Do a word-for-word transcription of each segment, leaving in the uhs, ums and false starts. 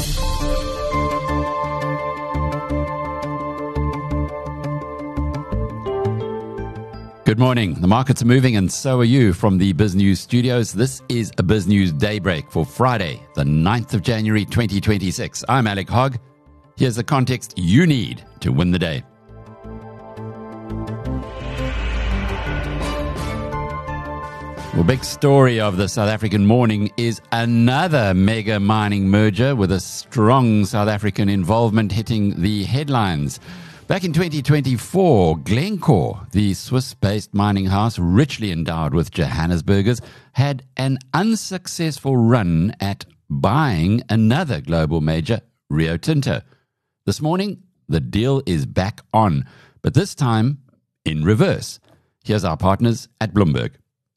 Good morning. The markets are moving and so are you from the BizNews studios. This is a BizNews Daybreak for Friday, the ninth of January, twenty twenty-six. I'm Alec Hogg. Here's the context you need to win the day. Well, big story of the South African morning is another mega mining merger with a strong South African involvement hitting the headlines. Back in twenty twenty-four, Glencore, the Swiss-based mining house richly endowed with Johannesburgers, had an unsuccessful run at buying another global major, Rio Tinto. This morning, the deal is back on, but this time in reverse. Here's our partners at Bloomberg.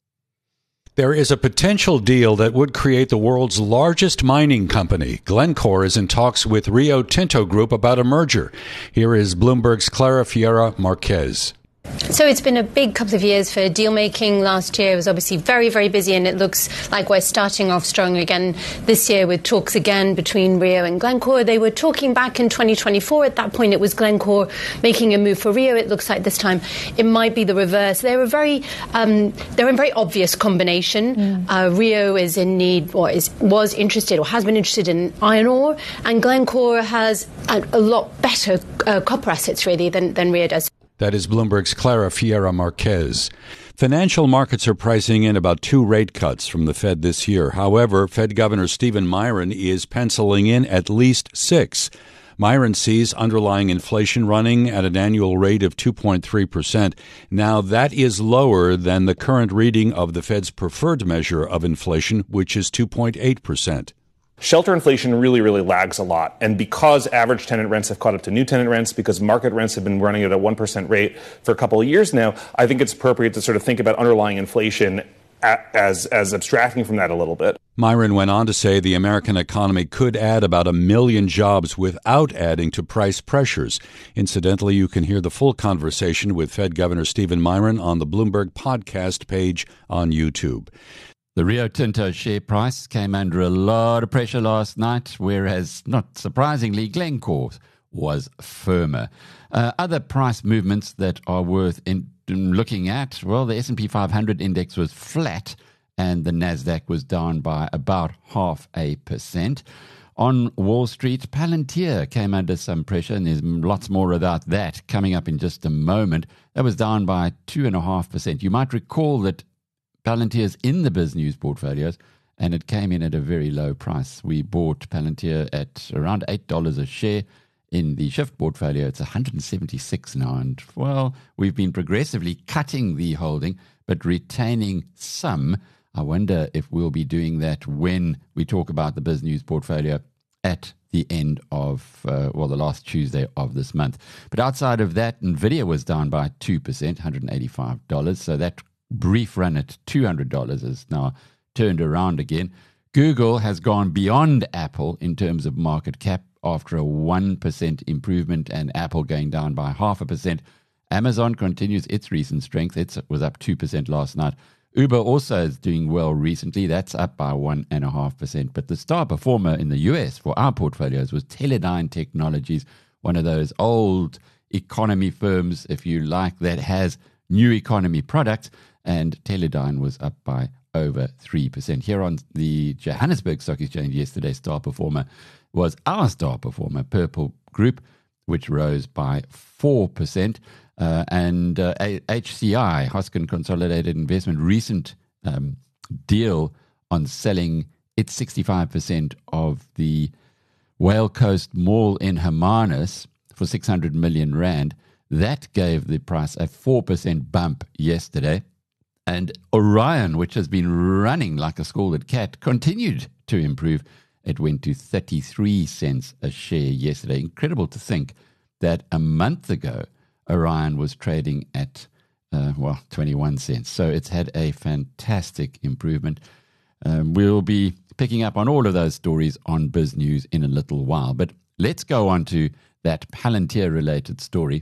There is a potential deal that would create the world's largest mining company. Glencore is in talks with Rio Tinto Group about a merger. Here is Bloomberg's Clara Fiera Marquez. So it's been a big couple of years for deal making. Last year was obviously very, very busy, and it looks like we're starting off strong again this year with talks again between Rio and Glencore. They were talking back in twenty twenty-four. At that point, it was Glencore making a move for Rio. It looks like this time it might be the reverse. They're a very, um, they're a very obvious combination. Mm. Uh, Rio is in need, or is was interested, or has been interested in iron ore, and Glencore has a, a lot better uh, copper assets really than than Rio does. That is Bloomberg's Clara Fiera Marquez. Financial markets are pricing in about two rate cuts from the Fed this year. However, Fed Governor Stephen Miron is penciling in at least six. Miron sees underlying inflation running at an annual rate of two point three percent. Now, that is lower than the current reading of the Fed's preferred measure of inflation, which is two point eight percent. Shelter inflation really, really lags a lot. And because average tenant rents have caught up to new tenant rents, because market rents have been running at a one percent rate for a couple of years now, I think it's appropriate to sort of think about underlying inflation as, as abstracting from that a little bit. Miron went on to say the American economy could add about a million jobs without adding to price pressures. Incidentally, you can hear the full conversation with Fed Governor Stephen Miron on the Bloomberg podcast page on YouTube. The Rio Tinto share price came under a lot of pressure last night, whereas, not surprisingly, Glencore's was firmer. Uh, other price movements that are worth in, in looking at, well, the S and P five hundred index was flat and the Nasdaq was down by about half a percent. On Wall Street, Palantir came under some pressure, and there's lots more about that coming up in just a moment. That was down by two point five percent. You might recall that Palantir's in the BizNews portfolios, and it came in at a very low price. We bought Palantir at around eight dollars a share. In the Shift portfolio, it's one hundred seventy-six now. And, well, we've been progressively cutting the holding, but retaining some. I wonder if we'll be doing that when we talk about the BizNews portfolio at the end of, uh, well, the last Tuesday of this month. But outside of that, NVIDIA was down by two percent, one hundred eighty-five dollars. So that brief run at two hundred dollars is now turned around again. Google has gone beyond Apple in terms of market cap after a one percent improvement, and Apple going down by half a percent. Amazon continues its recent strength. It was up two percent last night. Uber also is doing well recently. That's up by one point five percent. But the star performer in the U S for our portfolios was Teledyne Technologies, one of those old economy firms, if you like, that has new economy products. And Teledyne was up by over three percent. Here on the Johannesburg Stock Exchange yesterday, star performer was our star performer, Purple Group, which rose by four percent. Uh, and uh, H C I, Hoskin Consolidated Investment, recent um, deal on selling its sixty-five percent of the Whale Coast Mall in Hermanus for six hundred million rand. That gave the price a four percent bump yesterday. And Orion, which has been running like a scalded cat, continued to improve. It went to thirty-three cents a share yesterday. Incredible to think that a month ago, Orion was trading at, uh, well, twenty-one cents. So it's had a fantastic improvement. Um, we'll be picking up on all of those stories on BizNews in a little while. But let's go on to that Palantir-related story.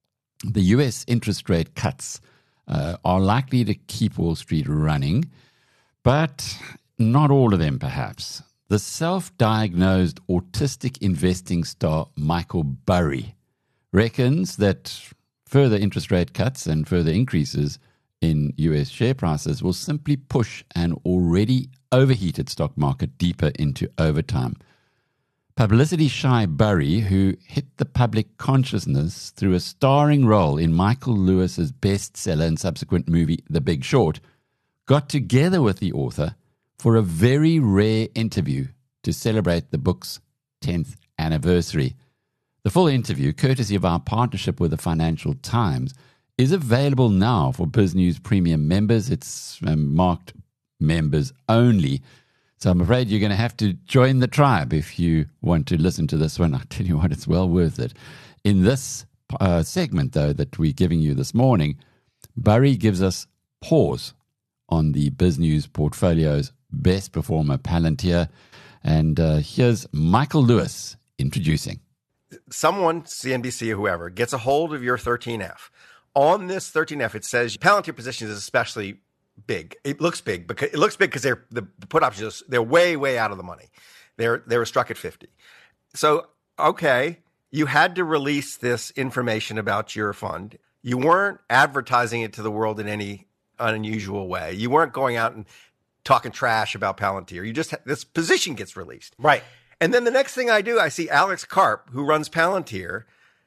The U S interest rate cuts uh, are likely to keep Wall Street running, but not all of them, perhaps. The self-diagnosed autistic investing star Michael Burry reckons that further interest rate cuts and further increases in U S share prices will simply push an already overheated stock market deeper into overtime. Publicity-shy Burry, who hit the public consciousness through a starring role in Michael Lewis's bestseller and subsequent movie The Big Short, got together with the author for a very rare interview to celebrate the book's tenth anniversary. The full interview, courtesy of our partnership with the Financial Times, is available now for BizNews Premium members. It's um, marked members only. So I'm afraid you're going to have to join the tribe if you want to listen to this one. I tell you what, it's well worth it. In this uh, segment, though, that we're giving you this morning, Burry gives us pause on the BizNews portfolio's best performer, Palantir. And uh, here's Michael Lewis introducing. Someone, C N B C or whoever, gets a hold of your thirteen F. On this thirteen F, it says Palantir Positions is especially big. It looks big because it looks big because they're the, the put options, they're way, way out of the money. They're they were struck at fifty. So, okay, you had to release this information about your fund. You weren't advertising it to the world in any unusual way. You weren't going out and talking trash about Palantir. You just, this position gets released. Right. And then the next thing I do, I see Alex Karp, who runs Palantir,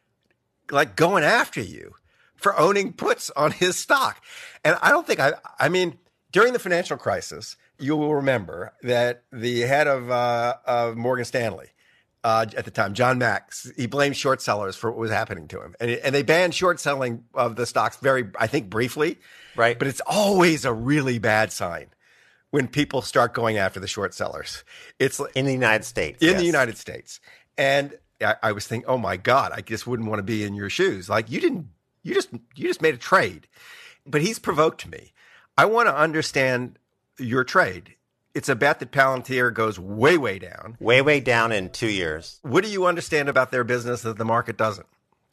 like going after you for owning puts on his stock. And I don't think I, I mean, during the financial crisis, you will remember that the head of, uh, of Morgan Stanley, uh, at the time, John Max, he blamed short sellers for what was happening to him. And, and they banned short selling of the stocks very, I think, briefly. Right. But it's always a really bad sign when people start going after the short sellers. It's like, in the United States. in yes. the United States. And I, I was thinking, oh my God, I just wouldn't want to be in your shoes. Like you didn't, you just, you just made a trade. But he's provoked me. I want to understand your trade. It's a bet that Palantir goes way, way down. Way, way down in two years. What do you understand about their business that the market doesn't?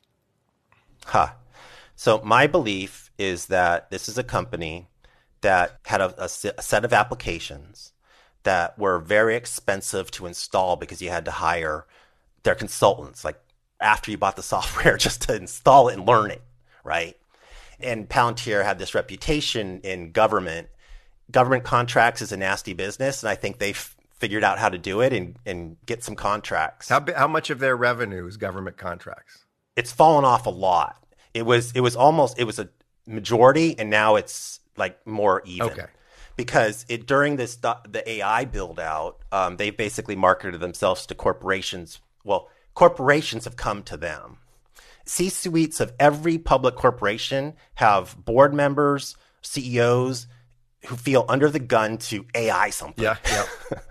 Huh. So my belief is that this is a company that had a, a, a set of applications that were very expensive to install because you had to hire their consultants, like after you bought the software, just to install it and learn it, right? And Palantir had this reputation in government. Government contracts is a nasty business, and I think they've figured out how to do it and, and get some contracts. How, how much of their revenue is government contracts? It's fallen off a lot. It was it was almost it was a majority, and now it's like more even. Okay. Because it during this the A I build out, um, they basically marketed themselves to corporations. Well, corporations have come to them. C-suites of every public corporation have board members, C E Os who feel under the gun to A I something. Yeah, yeah.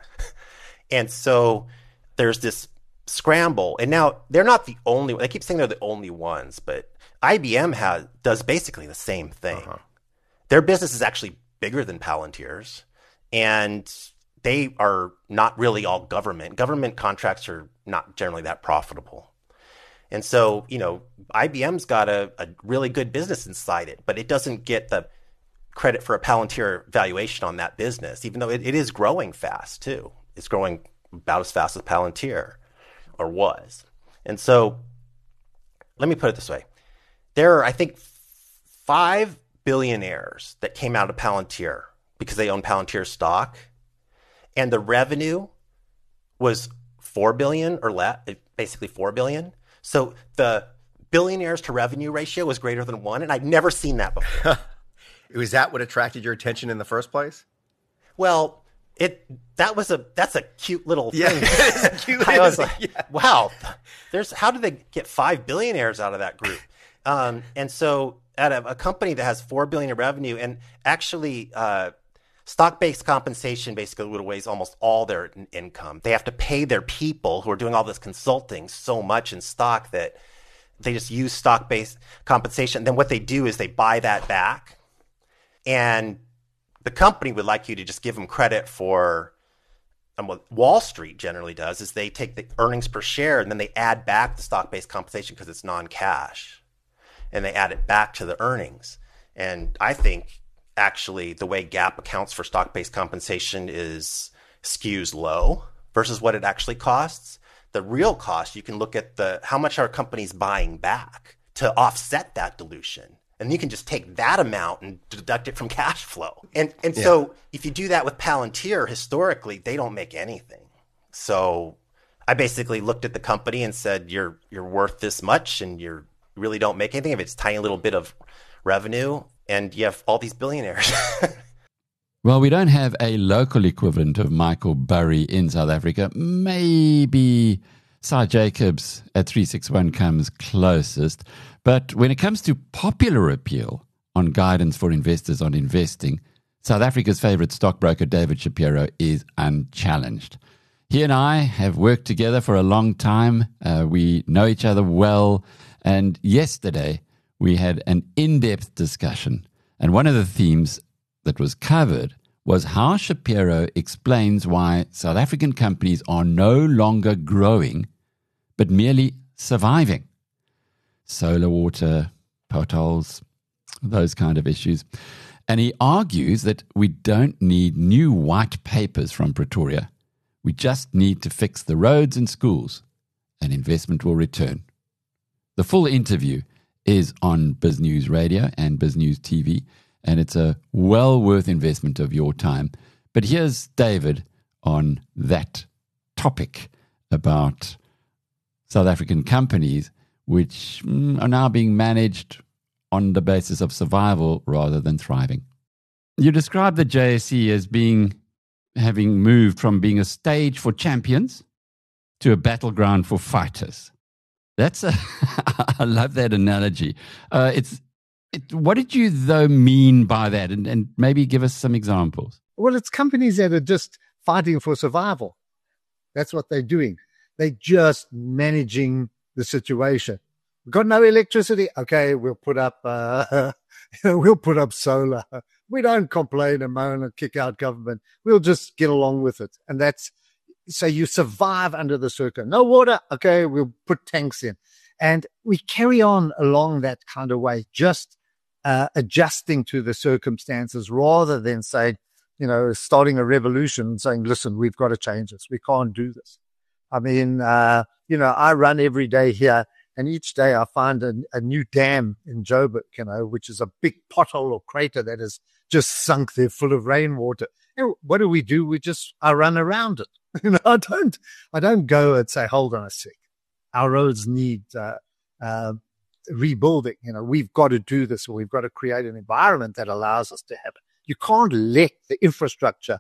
And so there's this scramble. And now they're not the only one. They keep saying they're the only ones, but I B M has does basically the same thing. Uh-huh. Their business is actually bigger than Palantir's, and they are not really all government. Government contracts are not generally that profitable. And so, you know, I B M's got a, a really good business inside it, but it doesn't get the credit for a Palantir valuation on that business, even though it, it is growing fast too. It's growing about as fast as Palantir, or was. And so let me put it this way. There are, I think, five billionaires that came out of Palantir because they own Palantir stock, and the revenue was four billion or less, basically four billion. So the billionaires to revenue ratio was greater than one, and I've never seen that before. Was that what attracted your attention in the first place? Well, it that was a that's a cute little thing. Yeah, it's cute. I was like, yeah. wow, there's how did they get five billionaires out of that group? Um, and so at a, a company that has four billion in revenue, and actually uh, stock-based compensation basically would weighs almost all their in- income. They have to pay their people who are doing all this consulting so much in stock that they just use stock-based compensation. Then what they do is they buy that back. And the company would like you to just give them credit for, and what Wall Street generally does is they take the earnings per share and then they add back the stock-based compensation because it's non-cash. And they add it back to the earnings. And I think actually the way GAAP accounts for stock-based compensation is skews low versus what it actually costs, the real cost, you can look at the how much are companies buying back to offset that dilution. And you can just take that amount and deduct it from cash flow. And and yeah. so if you do that with Palantir, historically, they don't make anything. So I basically looked at the company and said, you're you're worth this much and you really don't make anything. If it's a tiny little bit of revenue and you have all these billionaires. Well, we don't have a local equivalent of Michael Burry in South Africa. Maybe Sy Jacobs at three sixty-one comes closest. But when it comes to popular appeal on guidance for investors on investing, South Africa's favorite stockbroker, David Shapiro, is unchallenged. He and I have worked together for a long time. Uh, we know each other well. And yesterday, we had an in-depth discussion. And one of the themes that was covered was how Shapiro explains why South African companies are no longer growing, but merely surviving. Solar, water, potholes, those kind of issues. And he argues that we don't need new white papers from Pretoria. We just need to fix the roads and schools, and investment will return. The full interview is on BizNews Radio and BizNews T V, and it's a well worth investment of your time. But here's David on that topic about South African companies which are now being managed on the basis of survival rather than thriving. You describe the J S E as being having moved from being a stage for champions to a battleground for fighters. That's a, I love that analogy. Uh, it's it, what did you though mean by that, and, and maybe give us some examples? Well, it's companies that are just fighting for survival. That's what they're doing. They're just managing the situation. We've got no electricity. Okay, we'll put up, uh, we'll put up solar. We don't complain and moan and kick out government. We'll just get along with it. And that's, so you survive under the circle. No water. Okay, we'll put tanks in. And we carry on along that kind of way, just uh, adjusting to the circumstances rather than saying, you know, starting a revolution and saying, listen, we've got to change this. We can't do this. I mean, uh, you know, I run every day here, and each day I find a, a new dam in Joburg, you know, which is a big pothole or crater that is just sunk there full of rainwater. And what do we do? We just, I run around it. You know, I don't, I don't go and say, hold on a sec. Our roads need, uh, uh, rebuilding. You know, we've got to do this, or we've got to create an environment that allows us to have it. You can't let the infrastructure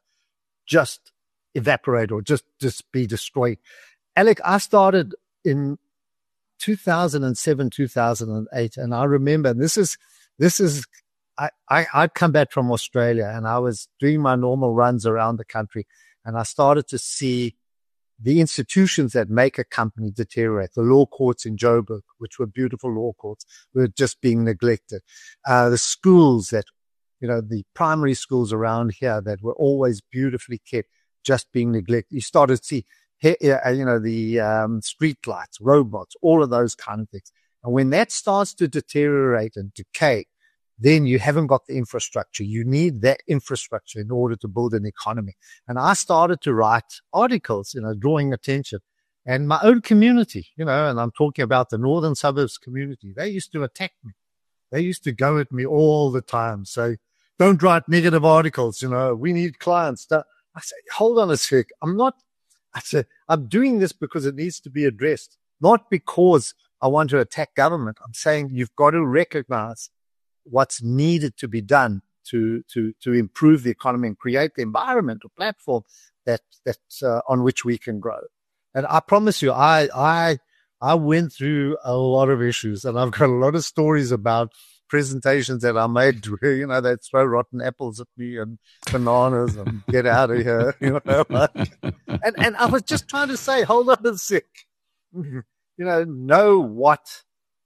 just evaporate or just, just be destroyed. Alec, I started in two thousand seven, two thousand eight, and I remember this is, this is, I, I, I'd come back from Australia and I was doing my normal runs around the country, and I started to see the institutions that make a company deteriorate. The law courts in Joburg, which were beautiful law courts, were just being neglected. Uh, the schools that, you know, the primary schools around here that were always beautifully kept, just being neglected. You started to see, you know, the um, street lights, robots, all of those kind of things. And when that starts to deteriorate and decay, then you haven't got the infrastructure. You need that infrastructure in order to build an economy. And I started to write articles, you know, drawing attention. And my own community, you know, and I'm talking about the Northern Suburbs community, they used to attack me. They used to go at me all the time. So don't write negative articles, you know, we need clients. I said, hold on a sec. I'm not, I said, I'm doing this because it needs to be addressed, not because I want to attack government. I'm saying you've got to recognize what's needed to be done to, to, to improve the economy and create the environment or platform that, that, uh, on which we can grow. And I promise you, I, I, I went through a lot of issues, and I've got a lot of stories about presentations that I made where, you know, they'd throw rotten apples at me and bananas and get out of here, you know. Like, and, and I was just trying to say, hold on a sec. You know, know what,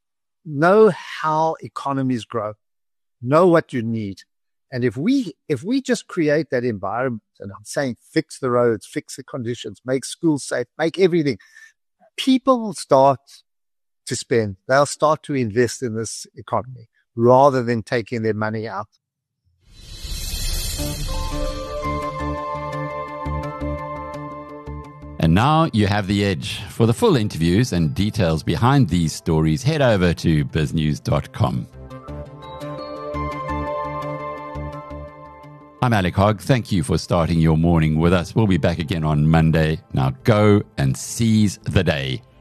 know how economies grow, know what you need. And if we, if we just create that environment, and I'm saying fix the roads, fix the conditions, make schools safe, make everything, people will start to spend. They'll start to invest in this economy rather than taking their money out. And now you have the edge. For the full interviews and details behind these stories, head over to biz news dot com. I'm Alec Hogg. Thank you for starting your morning with us. We'll be back again on Monday. Now go and seize the day.